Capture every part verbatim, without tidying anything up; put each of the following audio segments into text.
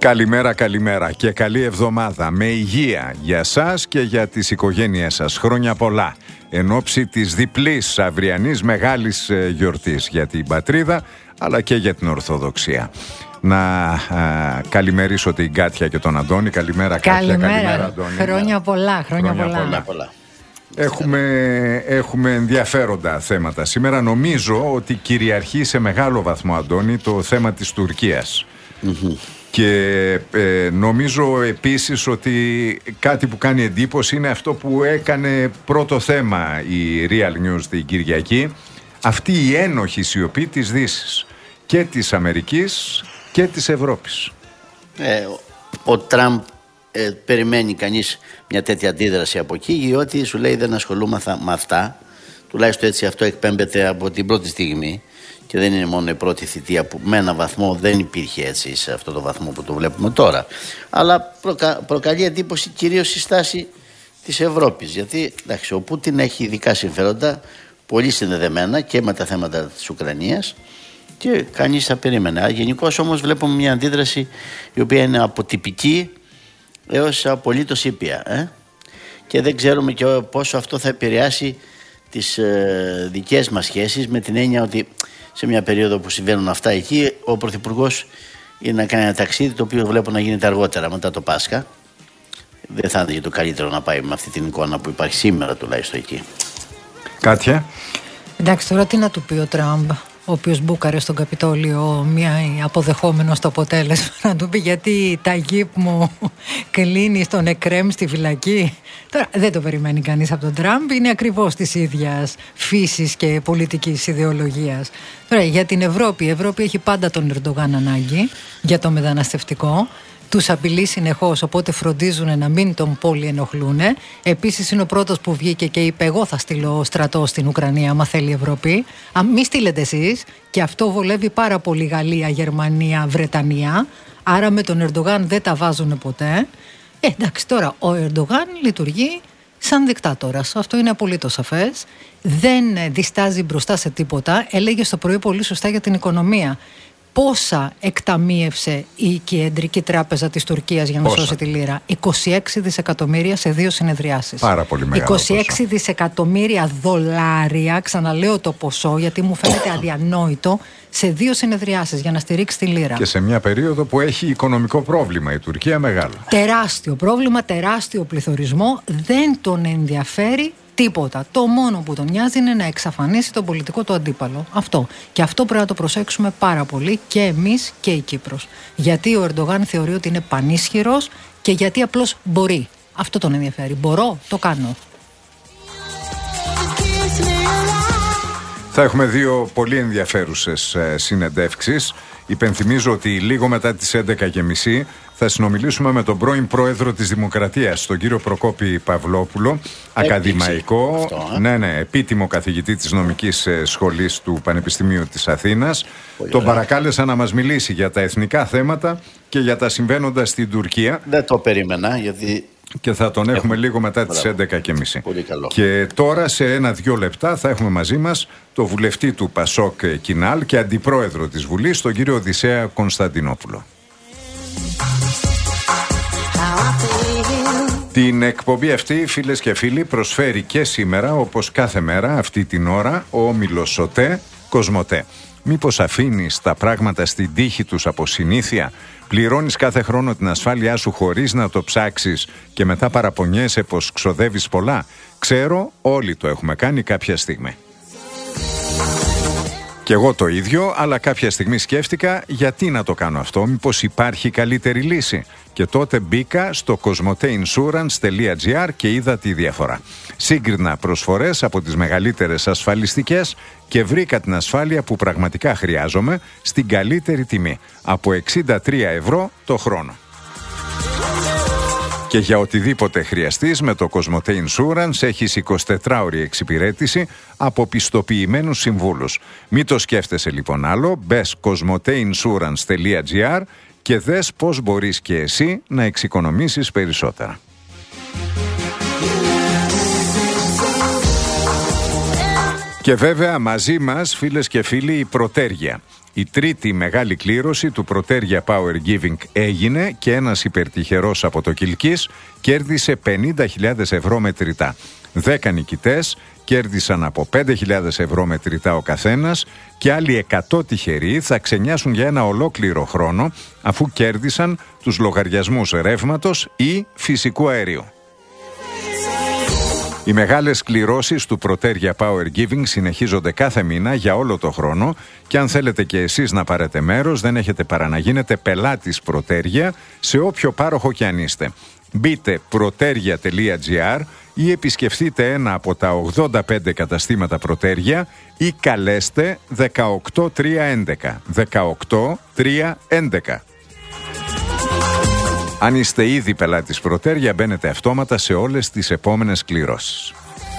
Καλημέρα, καλημέρα και καλή εβδομάδα με υγεία για σας και για τις οικογένειές σας. Χρόνια πολλά εν ώψη της διπλής αυριανής μεγάλης γιορτής για την πατρίδα αλλά και για την Ορθοδοξία. Να α, καλημερίσω την Κάτια και τον Αντώνη. Καλημέρα, Κάτια. Καλημέρα, Αντώνη. Χρόνια πολλά, χρόνια, χρόνια πολλά. πολλά. πολλά. Έχουμε, έχουμε ενδιαφέροντα θέματα σήμερα. Νομίζω ότι κυριαρχεί σε μεγάλο βαθμό, Αντώνη, το θέμα της Τουρκίας. Mm-hmm. Και ε, νομίζω επίσης ότι κάτι που κάνει εντύπωση είναι αυτό που έκανε πρώτο θέμα η Real News την Κυριακή. Αυτή η ένοχη σιωπή της Δύσης και της Αμερικής και της Ευρώπης. Ε, ο, ο Τραμπ ε, περιμένει κανείς μια τέτοια αντίδραση από εκεί, διότι σου λέει δεν ασχολούμαθα με αυτά. Τουλάχιστον έτσι αυτό εκπέμπεται από την πρώτη στιγμή. Και δεν είναι μόνο η πρώτη θητεία που με έναν βαθμό δεν υπήρχε έτσι σε αυτό το βαθμό που το βλέπουμε τώρα. Αλλά προκα... προκαλεί εντύπωση κυρίως η στάση της Ευρώπης. Γιατί εντάξει, ο Πούτιν έχει ειδικά συμφέροντα πολύ συνδεδεμένα και με τα θέματα της Ουκρανίας και κανείς θα περίμενε. Γενικώς όμως βλέπουμε μια αντίδραση η οποία είναι αποτυπική έως απολύτως ήπια. Ε? Και δεν ξέρουμε και πόσο αυτό θα επηρεάσει τις ε, δικές μας σχέσεις, με την έννοια ότι σε μια περίοδο που συμβαίνουν αυτά εκεί, ο Πρωθυπουργός είναι να κάνει ένα ταξίδι το οποίο βλέπω να γίνεται αργότερα μετά το Πάσχα. Δεν θα είναι το καλύτερο να πάει με αυτή την εικόνα που υπάρχει σήμερα τουλάχιστον εκεί. Κάτια. Εντάξει, τώρα τι να του πει ο Τραμπ, ο οποίος μπούκαρε στον Καπιτόλιο μία αποδεχόμενο στο αποτέλεσμα, να του πει γιατί τα γύπ μου κλείνει στον Εκρέμ στη φυλακή. Τώρα δεν το περιμένει κανείς από τον Τραμπ, είναι ακριβώς της ίδιας φύσης και πολιτικής ιδεολογίας. Τώρα για την Ευρώπη, η Ευρώπη έχει πάντα τον Ερντογάν ανάγκη για το μεταναστευτικό. Τους απειλεί συνεχώς, οπότε φροντίζουν να μην τον πολύ ενοχλούν. Επίσης είναι ο πρώτος που βγήκε και είπε: εγώ θα στείλω στρατό στην Ουκρανία, άμα θέλει η Ευρώπη. Α, μη στείλετε εσείς. Και αυτό βολεύει πάρα πολύ Γαλλία, Γερμανία, Βρετανία. Άρα με τον Ερντογάν δεν τα βάζουν ποτέ. Ε, εντάξει, τώρα ο Ερντογάν λειτουργεί σαν δικτάτορας. Αυτό είναι απολύτως σαφές. Δεν διστάζει μπροστά σε τίποτα. Έλεγε στο πρωί πολύ σωστά για την οικονομία. Πόσα εκταμείευσε η Κεντρική Τράπεζα της Τουρκίας για να Πόσα. σώσει τη λίρα? είκοσι έξι δισεκατομμύρια σε δύο συνεδριάσεις. Πάρα πολύ μεγάλο είκοσι έξι ποσό. Δισεκατομμύρια δολάρια, ξαναλέω το ποσό γιατί μου φαίνεται αδιανόητο, σε δύο συνεδριάσεις για να στηρίξει τη λίρα. Και σε μια περίοδο που έχει οικονομικό πρόβλημα η Τουρκία μεγάλο. Τεράστιο πρόβλημα, τεράστιο πληθωρισμό, δεν τον ενδιαφέρει τίποτα. Το μόνο που τον νοιάζει είναι να εξαφανίσει τον πολιτικό του αντίπαλο. Αυτό. Και αυτό πρέπει να το προσέξουμε πάρα πολύ και εμείς και η Κύπρος. Γιατί ο Ερντογάν θεωρεί ότι είναι πανίσχυρος και γιατί απλώς μπορεί. Αυτό τον ενδιαφέρει. Μπορώ, το κάνω. Θα έχουμε δύο πολύ ενδιαφέρουσες συνεντεύξεις. Υπενθυμίζω ότι λίγο μετά τις έντεκα και μισή θα συνομιλήσουμε με τον πρώην πρόεδρο της Δημοκρατίας, τον κύριο Προκόπη Παυλόπουλο, Έπτυξη. ακαδημαϊκό, Αυτό, ε? ναι, ναι, επίτιμο καθηγητή της νομικής σχολής του Πανεπιστημίου της Αθήνας. Πολύ τον ωραία. Παρακάλεσα να μας μιλήσει για τα εθνικά θέματα και για τα συμβαίνοντα στην Τουρκία. Δεν το περίμενα, γιατί... Και θα τον έχουμε Έχω. λίγο μετά τις έντεκα και μισή. Πολύ καλό. Και τώρα σε ένα-δυο λεπτά θα έχουμε μαζί μας το βουλευτή του Πασόκ Κινάλ και αντιπρόεδρο της Βουλής, τον κύριο Οδυσσέα Κωνσταντινόπουλο. Την εκπομπή αυτή, φίλες και φίλοι, προσφέρει και σήμερα, όπως κάθε μέρα, αυτή την ώρα, ο όμιλος ΣΟΤΕ Κοσμοτέ. Μήπως αφήνεις τα πράγματα στην τύχη τους από συνήθεια? Πληρώνεις κάθε χρόνο την ασφάλειά σου χωρίς να το ψάξεις και μετά παραπονιέσαι πως ξοδεύεις πολλά? Ξέρω, όλοι το έχουμε κάνει κάποια στιγμή. Και εγώ το ίδιο, αλλά κάποια στιγμή σκέφτηκα γιατί να το κάνω αυτό, μήπως υπάρχει καλύτερη λύση. Και τότε μπήκα στο cosmoteinsurance τελεία gr και είδα τη διαφορά. Σύγκρινα προσφορές από τις μεγαλύτερες ασφαλιστικές και βρήκα την ασφάλεια που πραγματικά χρειάζομαι στην καλύτερη τιμή, από εξήντα τρία ευρώ το χρόνο. Και για οτιδήποτε χρειαστείς με το Cosmote Insurance έχεις εικοσιτετράωρη εξυπηρέτηση από πιστοποιημένους συμβούλους. Μην το σκέφτεσαι λοιπόν άλλο, μπες cosmoteinsurance τελεία gr και δες πώς μπορείς και εσύ να εξοικονομήσεις περισσότερα. Και βέβαια μαζί μας, φίλες και φίλοι, η Προτέργεια. Η τρίτη μεγάλη κλήρωση του Protergia Power Giving έγινε και ένας υπερτυχερός από το Κιλκής κέρδισε πενήντα χιλιάδες ευρώ μετρητά. Δέκα νικητές κέρδισαν από πέντε χιλιάδες ευρώ μετρητά ο καθένας και άλλοι εκατό τυχεροί θα ξενιάσουν για ένα ολόκληρο χρόνο αφού κέρδισαν τους λογαριασμούς ρεύματος ή φυσικού αερίου. Οι μεγάλες κληρώσεις του Protergia Power Giving συνεχίζονται κάθε μήνα για όλο το χρόνο και αν θέλετε και εσείς να πάρετε μέρος δεν έχετε παρά να γίνετε πελάτης Protergia σε όποιο πάροχο και αν είστε. Μπείτε protergia τελεία gr ή επισκεφτείτε ένα από τα ογδόντα πέντε καταστήματα Protergia ή καλέστε δεκαοκτώ τρία έντεκα. δεκαοκτώ τρία έντεκα. Αν είστε ήδη πελάτης Protergia, μπαίνετε αυτόματα σε όλες τις επόμενες κληρώσεις.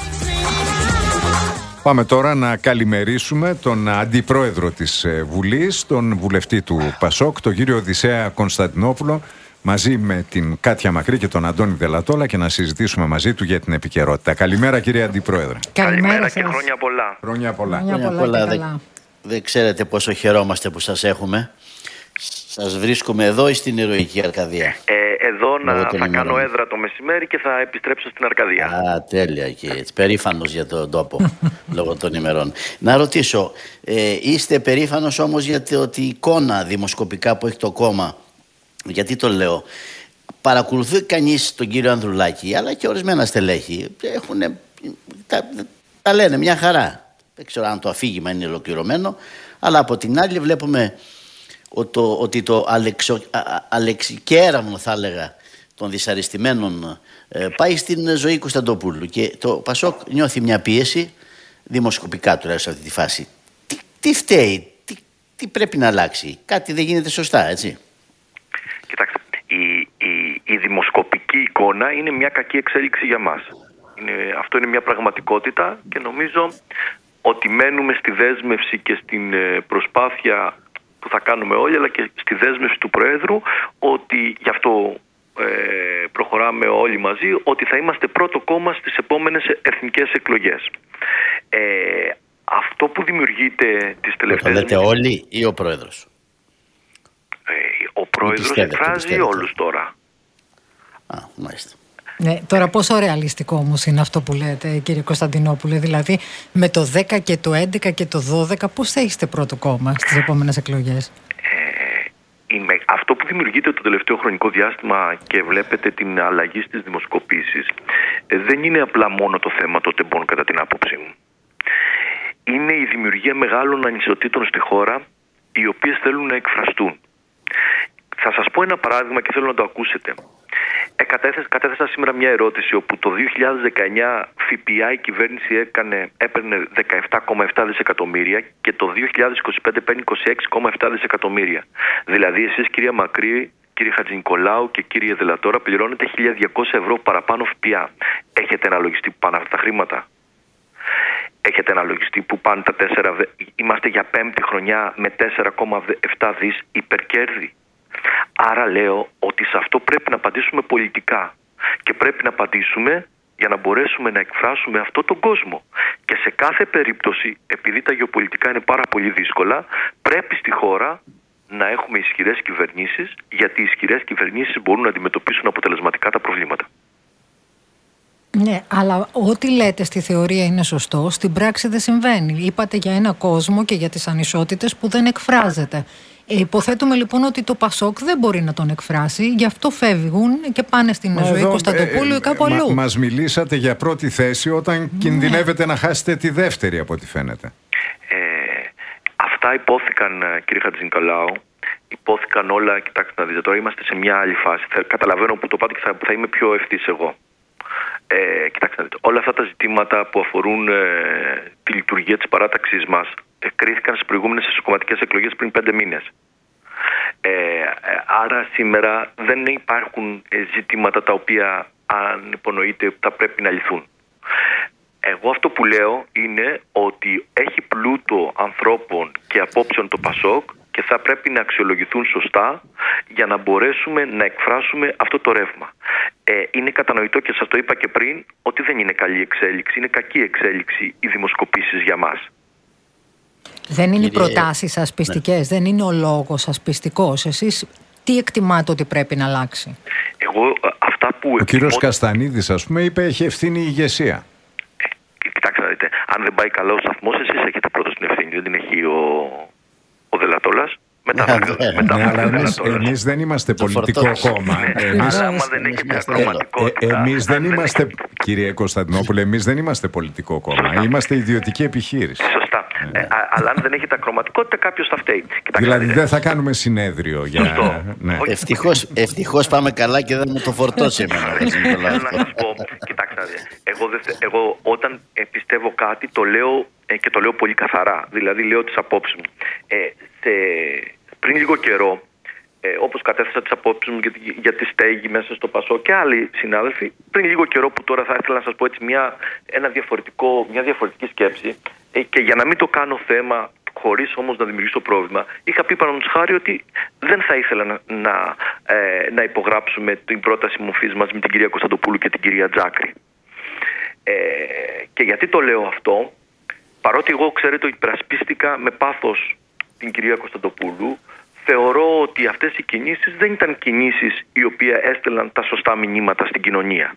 Πάμε τώρα να καλημερίσουμε τον Αντιπρόεδρο της Βουλής, τον βουλευτή του Πασόκ, τον κύριο Οδυσσέα Κωνσταντινόπουλο, μαζί με την Κάτια Μακρύ και τον Αντώνη Δελατόλα και να συζητήσουμε μαζί του για την επικαιρότητα. Καλημέρα κύριε Αντιπρόεδρε. Καλημέρα και χρόνια πολλά. Χρόνια πολλά. Χρόνια πολλά, Χρόνια πολλά. πολλά. Δεν δε ξέρετε πόσο χαιρόμαστε που σας έχουμε. Σας βρίσκουμε εδώ ή στην ηρωική Αρκαδία? Ε, εδώ να, θα κάνω έδρα το μεσημέρι και θα επιστρέψω στην Αρκαδία. Α, τέλεια εκεί. Έτσι, περήφανος για τον τόπο λόγω των ημερών. Να ρωτήσω, ε, είστε περήφανος όμως για την εικόνα δημοσκοπικά που έχει το κόμμα? Γιατί το λέω? Παρακολουθεί κανείς τον κύριο Ανδρουλάκη, αλλά και ορισμένα στελέχη έχουν, τα, τα λένε μια χαρά. Δεν ξέρω αν το αφήγημα είναι ολοκληρωμένο, αλλά από την άλλη βλέπουμε ότι το αλεξο, αλεξικέραμο, θα έλεγα, των δυσαρεστημένων ε, πάει στην ζωή Κωνσταντοπούλου και το Πασόκ νιώθει μια πίεση δημοσκοπικά τουλάχιστον σε αυτή τη φάση. Τι, τι φταίει, τι, τι πρέπει να αλλάξει? Κάτι δεν γίνεται σωστά, έτσι? Κοιτάξτε, η, η, η δημοσκοπική εικόνα είναι μια κακή εξέλιξη για μας. Είναι, αυτό είναι μια πραγματικότητα και νομίζω ότι μένουμε στη δέσμευση και στην προσπάθεια που θα κάνουμε όλοι, αλλά και στη δέσμευση του Προέδρου, ότι γι' αυτό ε, προχωράμε όλοι μαζί, ότι θα είμαστε πρώτο κόμμα στις επόμενες εθνικές εκλογές. Ε, αυτό που δημιουργείται τις τελευταίες... Το λέτε όλοι ή ο Πρόεδρος? Ε, ο Πρόεδρος εκφράζει όλους τώρα. Α, μάλιστα. Ναι, τώρα πόσο ρεαλιστικό όμως είναι αυτό που λέτε, κύριε Κωνσταντινόπουλε? Δηλαδή με το δέκα και το έντεκα και το δώδεκα πώς θα είστε πρώτο κόμμα στις επόμενες εκλογές? Ε, είμαι, αυτό που δημιουργείται το τελευταίο χρονικό διάστημα και βλέπετε την αλλαγή στις δημοσκοπήσεις, ε, δεν είναι απλά μόνο το θέμα των τεμπών, κατά την άποψή μου. Είναι η δημιουργία μεγάλων ανισοτήτων στη χώρα, οι οποίες θέλουν να εκφραστούν. Θα σας πω ένα παράδειγμα και θέλω να το ακούσετε. Ε, κατέθεσα, κατέθεσα σήμερα μια ερώτηση όπου το δύο χιλιάδες δεκαεννιά ΦΠΑ η κυβέρνηση έκανε, έπαιρνε δεκαεπτά κόμμα επτά δισεκατομμύρια και το δύο χιλιάδες είκοσι πέντε παίρνει είκοσι έξι κόμμα επτά δισεκατομμύρια. Δηλαδή εσείς, κυρία Μακρύ, κύριε Χατζηνικολάου και κύριε Δελατόρα, πληρώνετε χίλια διακόσια ευρώ παραπάνω ΦΠΑ. Έχετε αναλογιστεί που πάνε αυτά τα χρήματα? Έχετε αναλογιστεί που πάνε τα τέσσερα? Είμαστε για πέμπτη χρονιά με τέσσερα κόμμα επτά δις υπερκέρδη. Άρα λέω ότι σε αυτό πρέπει να απαντήσουμε πολιτικά και πρέπει να απαντήσουμε για να μπορέσουμε να εκφράσουμε αυτό τον κόσμο. Και σε κάθε περίπτωση, επειδή τα γεωπολιτικά είναι πάρα πολύ δύσκολα, πρέπει στη χώρα να έχουμε ισχυρές κυβερνήσεις, γιατί οι ισχυρές κυβερνήσεις μπορούν να αντιμετωπίσουν αποτελεσματικά τα προβλήματα. Ναι, αλλά ό,τι λέτε στη θεωρία είναι σωστό, στην πράξη δεν συμβαίνει. Είπατε για ένα κόσμο και για τις ανισότητες που δεν εκφράζεται. Ε, υποθέτουμε λοιπόν ότι το Πασόκ δεν μπορεί να τον εκφράσει, γι' αυτό φεύγουν και πάνε στην Μα ζωή εδώ, Κωνσταντοπούλου ή ε, κάπου αλλού. Μα, μας μιλήσατε για πρώτη θέση όταν ναι. κινδυνεύετε να χάσετε τη δεύτερη, από ό,τι φαίνεται. Ε, αυτά υπόθηκαν, κύριε Χατζηνικολάου. Υπόθηκαν όλα. Κοιτάξτε να δείτε, τώρα είμαστε σε μια άλλη φάση. Θα, καταλαβαίνω που το πάτε και θα, θα είμαι πιο ευθύς εγώ. Ε, κοιτάξτε να δείτε, όλα αυτά τα ζητήματα που αφορούν ε, τη λειτουργία της παράταξης μας ε, κρίθηκαν στις προηγούμενες εσωκομματικές εκλογές πριν πέντε μήνες. Ε, ε, άρα σήμερα δεν υπάρχουν ε, ζητήματα τα οποία, αν υπονοείται, θα πρέπει να λυθούν. Εγώ αυτό που λέω είναι ότι έχει πλούτο ανθρώπων και απόψεων το Πασόκ και θα πρέπει να αξιολογηθούν σωστά για να μπορέσουμε να εκφράσουμε αυτό το ρεύμα. Ε, είναι κατανοητό και σας το είπα και πριν ότι δεν είναι καλή εξέλιξη, είναι κακή εξέλιξη οι δημοσκοπήσεις για μας. Δεν είναι οι προτάσεις σας πιστικές, ναι. Δεν είναι ο λόγος σας πιστικός. Εσείς τι εκτιμάτε ότι πρέπει να αλλάξει? Εγώ αυτά που... Ο κύριος Καστανίδης, ας πούμε, είπε έχει ευθύνη η ηγεσία. Ε, κοιτάξτε να δείτε, αν δεν πάει καλά ο σταθμός, εσείς έχετε πρώτος την ευθύνη, δεν την έχει ο, ο Δελατόλας. Μετά θα μετά ναι, αλλά εμείς, εμείς δεν είμαστε πολιτικό κόμμα. Εμείς, άμα δεν έχετε ακροματικότητα... Ε, εμείς δεν είμαστε, κύριε Κωνσταντινόπουλε, εμείς δεν είμαστε πολιτικό κόμμα. Είμαστε ιδιωτική επιχείρηση. Σωστά. Ε, α, αλλά αν δεν έχετε ακροματικότητα, κάποιος θα φταίει. Κοιτάξτε, δηλαδή δεν θα κάνουμε συνέδριο για... Ναι. Ευτυχώς, ευτυχώς πάμε καλά και δεν μου το φορτώσει εμένα. Θέλω να σας πω, κοιτάξτε, εγώ, δε, εγώ όταν πιστεύω κάτι το λέω ε, και το λέω πολύ καθαρά. Δηλαδή λέω τις απόψεις μου. Ε, σε, πριν λίγο καιρό, ε, όπως κατέθεσα τις απόψεις μου για, για τη στέγη μέσα στο Πασό και άλλοι συνάδελφοι, πριν λίγο καιρό που τώρα θα ήθελα να σας πω έτσι μια, ένα διαφορετικό, μια διαφορετική σκέψη ε, και για να μην το κάνω θέμα χωρίς όμως να δημιουργήσω πρόβλημα, είχα πει παραδείγματος χάρη ότι δεν θα ήθελα να, να, ε, να υπογράψουμε την πρόταση μορφής μας με την κυρία Κωνσταντοπούλου και την κυρία Τζάκρη. Ε, και γιατί το λέω αυτό, παρότι εγώ ξέρετε ότι υπερασπίστηκα με πάθος την κυρία Κωνσταντοπούλου, θεωρώ ότι αυτές οι κινήσεις δεν ήταν κινήσεις οι οποίες έστελναν τα σωστά μηνύματα στην κοινωνία.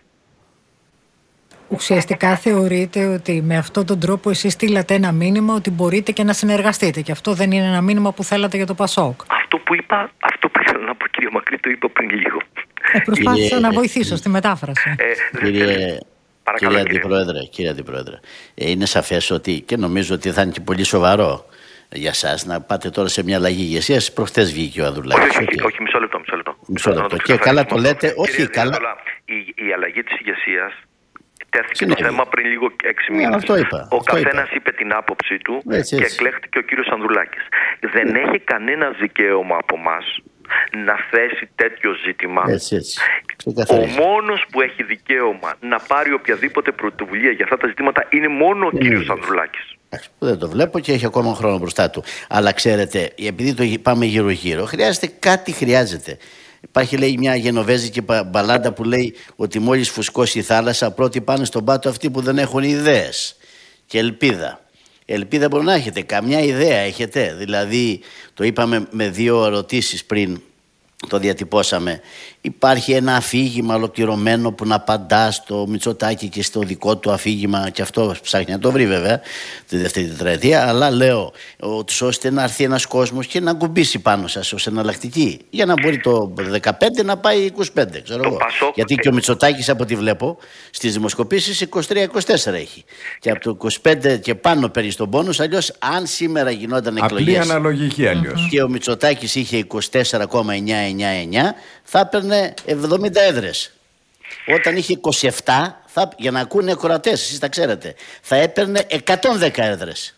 Ουσιαστικά θεωρείτε ότι με αυτόν τον τρόπο εσείς στείλατε ένα μήνυμα ότι μπορείτε και να συνεργαστείτε και αυτό δεν είναι ένα μήνυμα που θέλατε για το Πασόκ? Αυτό που είπα, αυτό που ήθελα να πω κύριε Μακρύ, το είπα πριν λίγο. Ε, προσπάθησα κύριε... να βοηθήσω στη μετάφραση. Ε, κύριε... Παρακαλώ, κύριε Αντιπρόεδρε, κύριε Αντιπρόεδρε, ε, είναι σαφές ότι και νομίζω ότι θα είναι και πολύ σοβαρό για σας να πάτε τώρα σε μια αλλαγή ηγεσίας. Προχτές βγήκε ο Ανδρουλάκης. Όχι, όχι, όχι, μισό λεπτό. Μισό λεπτό. Μισό λεπτό. Και καλά το λέτε. Όχι, κύριε, καλά. Η, η αλλαγή της ηγεσίας τέθηκε το θέμα πριν λίγο έξι μήνες. Αυτό είπα. Ο αυτό καθένας είπα. είπε την άποψή του έτσι, και έτσι. εκλέχτηκε ο κύριος Ανδρουλάκης. Δεν έχει κανένα δικαίωμα από εμάς να θέσει τέτοιο ζήτημα. Έτσι, έτσι. Ο μόνος που έχει δικαίωμα να πάρει οποιαδήποτε πρωτοβουλία για αυτά τα ζητήματα είναι μόνο ο mm. κύριος Ανδρουλάκης. Δεν το βλέπω και έχει ακόμα χρόνο μπροστά του. Αλλά ξέρετε, επειδή το πάμε γύρω-γύρω, χρειάζεται κάτι, χρειάζεται. Υπάρχει, λέει, μια γενοβέζικη μπαλάντα που λέει ότι μόλις φουσκώσει η θάλασσα, πρώτοι πάνε στον πάτο αυτοί που δεν έχουν ιδέες και ελπίδα. Ελπίδα μπορεί να έχετε, καμιά ιδέα έχετε? Δηλαδή, το είπαμε με δύο ερωτήσεις πριν, το διατυπώσαμε. Υπάρχει ένα αφήγημα ολοκληρωμένο που να απαντά στο Μητσοτάκη και στο δικό του αφήγημα, και αυτό ψάχνει να το βρει βέβαια τη δεύτερη τετραετία, αλλά λέω ότι ώστε να έρθει ένας κόσμος και να κουμπίσει πάνω σας ως εναλλακτική, για να μπορεί το δεκαπέντε να πάει είκοσι πέντε, ξέρω εγώ. Γιατί και ο Μητσοτάκης, από ό,τι βλέπω στις δημοσκοπήσεις, είκοσι τρία είκοσι τέσσερα έχει. Και από το είκοσι πέντε και πάνω παίρνει τον πόνους. Αλλιώς, αν σήμερα γινόταν εκλογές. Απλή αναλογική αλλιώς. Και ο Μητσοτάκης είχε είκοσι τέσσερα κόμμα εννιά εννιά εννιά, θα έπαιρνε εβδομήντα έδρες. Όταν είχε είκοσι επτά, θα, για να ακούνε ακροατές, εσείς τα ξέρετε, θα έπαιρνε εκατόν δέκα έδρες.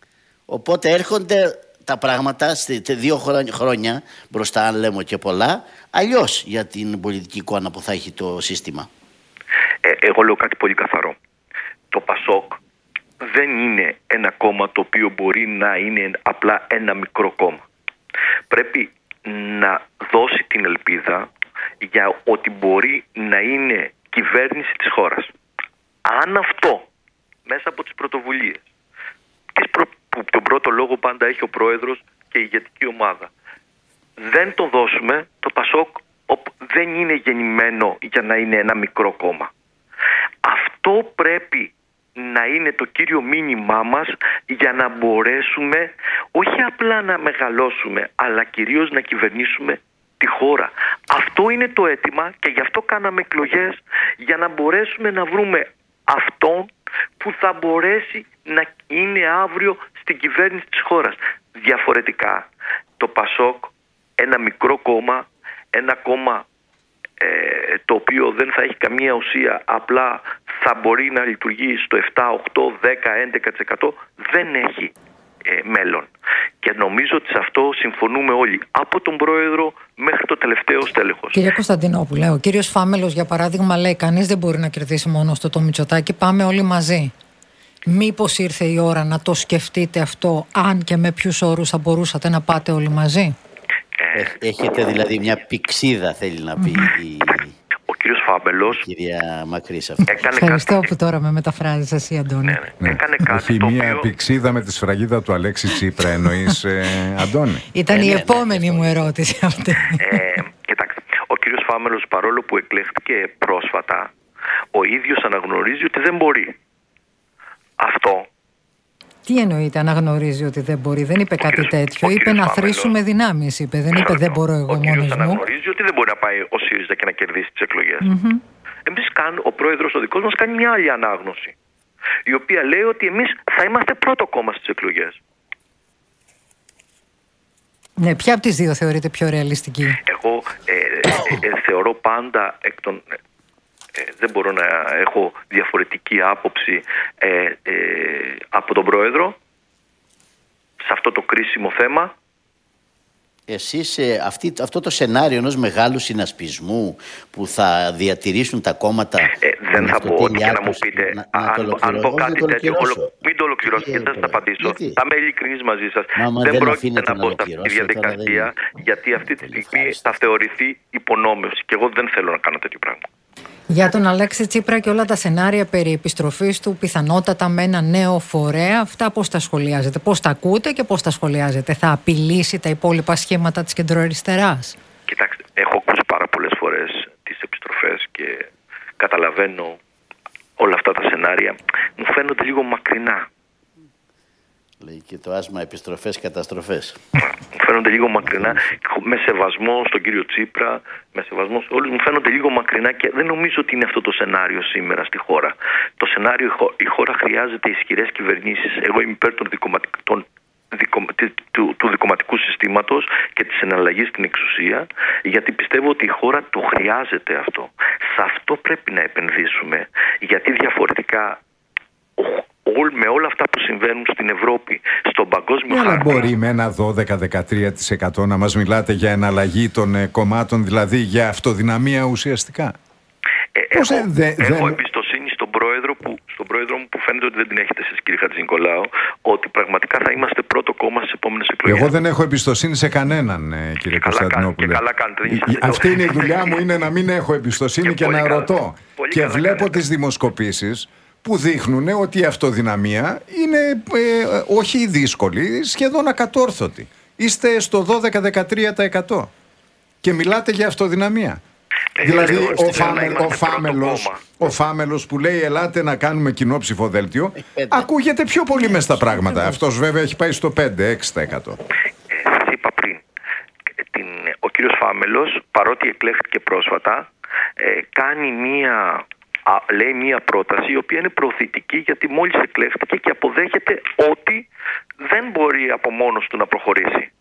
Οπότε έρχονται τα πράγματα σε δύο χρόνια μπροστά, αν λέμε και πολλά, αλλιώς για την πολιτική εικόνα που θα έχει το σύστημα. Ε, εγώ λέω κάτι πολύ καθαρό. Το Πασόκ δεν είναι ένα κόμμα το οποίο μπορεί να είναι απλά ένα μικρό κόμμα. Πρέπει να δώσει την ελπίδα για ότι μπορεί να είναι κυβέρνηση της χώρας. Αν αυτό μέσα από τις πρωτοβουλίες που τον πρώτο λόγο πάντα έχει ο πρόεδρος και η ηγετική ομάδα, δεν το δώσουμε, το Πασόκ δεν είναι γεννημένο για να είναι ένα μικρό κόμμα. Αυτό πρέπει να είναι το κύριο μήνυμά μας για να μπορέσουμε όχι απλά να μεγαλώσουμε, αλλά κυρίως να κυβερνήσουμε τη χώρα. Αυτό είναι το αίτημα και γι' αυτό κάναμε εκλογές, για να μπορέσουμε να βρούμε αυτόν που θα μπορέσει να είναι αύριο στην κυβέρνηση της χώρας. Διαφορετικά το Πασόκ, ένα μικρό κόμμα, ένα κόμμα ε, το οποίο δεν θα έχει καμία ουσία, απλά θα μπορεί να λειτουργεί στο επτά, οκτώ, δέκα, έντεκα τοις εκατό, δεν έχει ε, μέλλον. Και νομίζω ότι σε αυτό συμφωνούμε όλοι, από τον πρόεδρο μέχρι το τελευταίο στέλεχος. Κύριε Κωνσταντινόπουλε, ο κύριος Φάμελος για παράδειγμα λέει κανείς δεν μπορεί να κερδίσει μόνο στο το Μητσοτάκη, πάμε όλοι μαζί. Μήπως ήρθε η ώρα να το σκεφτείτε αυτό, αν και με ποιους όρους θα μπορούσατε να πάτε όλοι μαζί? Έχετε δηλαδή μια πηξίδα, θέλει να πει. Ο κ. κύριος Φάμελος. Κυρία Μακρύς, αυτό. Ευχαριστώ κάτι... που τώρα με μεταφράζεις εσύ, Αντώνη. Ναι, ναι. Ναι. Έκανε κάτι. Όχι το μία οποίο... πηξίδα με τη σφραγίδα του Αλέξη Τσίπρα, εννοείς, ε, Αντώνη? Ήταν Ε, η ναι, ναι, επόμενη ναι, μου ναι. ερώτηση αυτή. Ε, κοιτάξτε, ο κύριος Φάμελος, παρόλο που εκλέχθηκε πρόσφατα, ο ίδιος αναγνωρίζει ότι δεν μπορεί. Αυτό. Τι εννοείται, αναγνωρίζει ότι δεν μπορεί? Δεν είπε Ο κάτι κύριος- τέτοιο. ο Είπε κύριος να Φάμελος. θρήσουμε δυνάμεις, είπε. Δεν είπε Μισό δεν λεπτό. μπορώ εγώ Ο μόνος κύριος μου. αναγνωρίζει ότι δεν μπορεί να πάει ο ΣΥΡΙΖΑ και να κερδίσει τις εκλογές. Μμμ. Εμείς κάνουμε, ο πρόεδρος ο δικός μας κάνει μια άλλη ανάγνωση, η οποία λέει ότι εμείς θα είμαστε πρώτο κόμμα στις εκλογές. Ναι, ποια από τις δύο θεωρείτε πιο ρεαλιστική? Εγώ ε, ε, ε, θεωρώ πάντα εκ των... Ε, δεν μπορώ να έχω διαφορετική άποψη ε, ε, από τον πρόεδρο σε αυτό το κρίσιμο θέμα. Εσείς ε, αυτή, αυτό το σενάριο ενός μεγάλου συνασπισμού που θα διατηρήσουν τα κόμματα... Ε, δεν θα πω ό,τι και να μου πείτε. Να, να αν, αν πω κάτι τέτοιο, όλο, μην το ολοκληρώσω και δεν θα σας απαντήσω. Γιατί? Θα είμαι ειλικρινής μαζί σας. Μα, μα δεν δεν πρόκειται αφήνετε να να μπω σε αυτή τη ολοκληρώσω, τώρα διαδικασία, δεν... γιατί αυτή τη Πολύ στιγμή ευχάριστο. θα θεωρηθεί υπονόμευση και εγώ δεν θέλω να κάνω τέτοιο πράγμα. Για τον Αλέξη Τσίπρα και όλα τα σενάρια περί επιστροφής του πιθανότατα με ένα νέο φορέα, αυτά πώς τα σχολιάζετε, πώς τα ακούτε και πώς τα σχολιάζετε? Θα απειλήσει τα υπόλοιπα σχήματα της κεντροαριστεράς? Κοιτάξτε, έχω ακούσει πάρα πολλές φορές τις επιστροφές και καταλαβαίνω όλα αυτά τα σενάρια. Μου φαίνονται λίγο μακρινά. Λέει και το άσμα επιστροφές, καταστροφές. Μου φαίνονται λίγο μακρινά, με σεβασμό στον κύριο Τσίπρα, με σεβασμό σε όλους, μου φαίνονται λίγο μακρινά και δεν νομίζω ότι είναι αυτό το σενάριο σήμερα στη χώρα. Το σενάριο, η χώρα χρειάζεται ισχυρές κυβερνήσεις. Εγώ είμαι υπέρ των δικοματικών, του, του δικοματικού συστήματος και της εναλλαγής στην εξουσία, γιατί πιστεύω ότι η χώρα το χρειάζεται αυτό. Σε αυτό πρέπει να επενδύσουμε, γιατί διαφορετικά με όλα αυτά που συμβαίνουν στην Ευρώπη, στον παγκόσμιο Αλλά χάρτη... μπορεί με ένα δώδεκα με δεκατρία τοις εκατό να μας μιλάτε για εναλλαγή των ε, κομμάτων, δηλαδή για αυτοδυναμία ουσιαστικά? Ε, Πώς, έχω, ε, δε, έχω δεν... εμπιστοσύνη στον πρόεδρο, που, στον πρόεδρο μου που φαίνεται ότι δεν την έχετε εσείς, κύριε Χατζηνικολάου, ότι πραγματικά θα είμαστε πρώτο κόμμα στις επόμενες εκλογές. Εγώ δεν έχω εμπιστοσύνη σε κανέναν, ε, κύριε Κωνσταντινόπουλε. Και καλά κάνετε. Δεν Η, αυτή είναι η δουλειά μου, είναι να μην έχω εμπιστοσύνη και, και να καλά. ρωτώ. Πολύ Και καλά βλέπω κάνετε. τις δημοσκοπήσεις που δείχνουν ότι η αυτοδυναμία είναι ε, όχι δύσκολη, σχεδόν ακατόρθωτη. Είστε στο δώδεκα με δεκατρία τοις εκατό και μιλάτε για αυτοδυναμία. Ε, Δηλαδή λέω, ο, θέλω φάμε, να είμαστε ο, πρώτο φάμελος, κόμμα. ο Φάμελος που λέει ελάτε να κάνουμε κοινό ψηφοδέλτιο, πέντε. ακούγεται πιο πολύ μες στα πράγματα. Αυτός βέβαια έχει πάει στο πέντε με έξι τοις εκατό. Ε, σας είπα πριν, την, ο κύριος Φάμελος, παρότι εκλέχθηκε πρόσφατα, ε, κάνει μία... Α, λέει μία πρόταση η οποία είναι προωθητική, γιατί μόλις εκλέχθηκε και αποδέχεται ότι δεν μπορεί από μόνος του να προχωρήσει.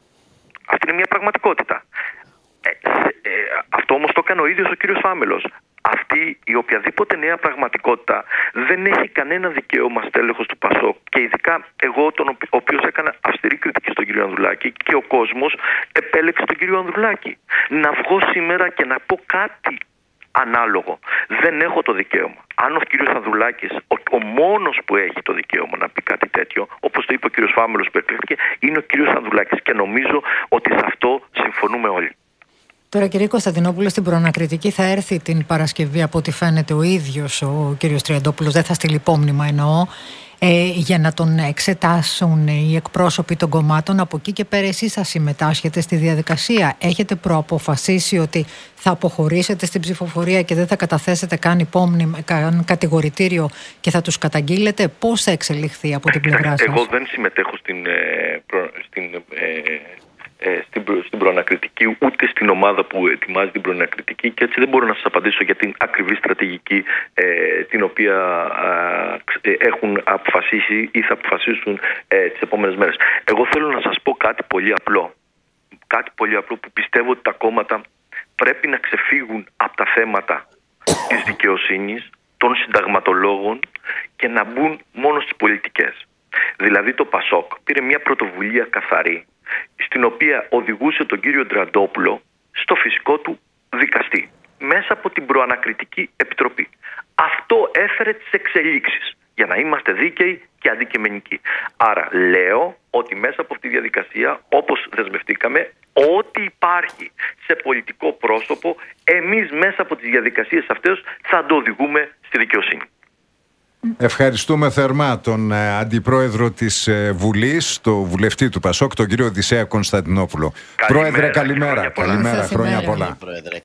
Αυτή είναι μια πραγματικότητα. Ε, ε, αυτό όμως το έκανε ο ίδιος ο κύριος Φάμελος. Αυτή η οποιαδήποτε νέα πραγματικότητα δεν έχει κανένα δικαίωμα στέλεχος του Πασόκ, και ειδικά εγώ, τον, ο οποίος έκανα αυστηρή κριτική στον κύριο Ανδρουλάκη, και ο κόσμος επέλεξε τον κύριο Ανδρουλάκη. Να βγω σήμερα και να πω κάτι ανάλογο, δεν έχω το δικαίωμα. Αν ο κύριος Ανδρουλάκης, ο, ο μόνος που έχει το δικαίωμα να πει κάτι τέτοιο, όπως το είπε ο κύριος Φάμελος που εκλέχθηκε, είναι ο κύριος Ανδρουλάκης, και νομίζω ότι σε αυτό συμφωνούμε όλοι. Τώρα, κύριε Κωνσταντινόπουλο, στην προανακριτική θα έρθει την Παρασκευή, από ό,τι φαίνεται, ο ίδιος ο κύριος Τριαντόπουλος, δεν θα στείλει υπόμνημα εννοώ, ε, για να τον εξετάσουν οι εκπρόσωποι των κομμάτων. Από εκεί και πέρα εσείς θα συμμετάσχετε στη διαδικασία? Έχετε προαποφασίσει ότι θα αποχωρήσετε στην ψηφοφορία και δεν θα καταθέσετε καν υπόμνημα, καν κατηγορητήριο και θα τους καταγγείλετε? Πώς θα εξελιχθεί από την πλευρά σας? Εγώ δεν συμμετέχω στην, ε, προ, στην ε, ε, στην, προ, στην προανακριτική, ούτε στην ομάδα που ετοιμάζει την προανακριτική, και έτσι δεν μπορώ να σας απαντήσω για την ακριβή στρατηγική ε, την οποία ε, έχουν αποφασίσει ή θα αποφασίσουν ε, τις επόμενες μέρες. Εγώ θέλω να σας πω κάτι πολύ απλό. Κάτι πολύ απλό που πιστεύω ότι τα κόμματα πρέπει να ξεφύγουν από τα θέματα της δικαιοσύνης, των συνταγματολόγων, και να μπουν μόνο στις πολιτικές. Δηλαδή το Πασόκ πήρε μια πρωτοβουλία καθαρή, στην οποία οδηγούσε τον κύριο Τριαντόπουλο στο φυσικό του δικαστή, μέσα από την προανακριτική επιτροπή. Αυτό έφερε τις εξελίξεις. για να είμαστε δίκαιοι και αντικειμενικοί. Άρα λέω ότι μέσα από αυτή τη διαδικασία, όπως δεσμευτήκαμε, ό,τι υπάρχει σε πολιτικό πρόσωπο, εμείς μέσα από τις διαδικασίες αυτές θα το οδηγούμε στη δικαιοσύνη. Ευχαριστούμε θερμά τον ε, Αντιπρόεδρο της ε, Βουλής, τον βουλευτή του Πασόκ, τον κύριο Οδυσσέα Κωνσταντινόπουλο. Καλημέρα, Πρόεδρε, καλημέρα. χρόνια πολλά. Καλημέρα, Σας χρόνια ημέρα. πολλά. Πρόεδρε.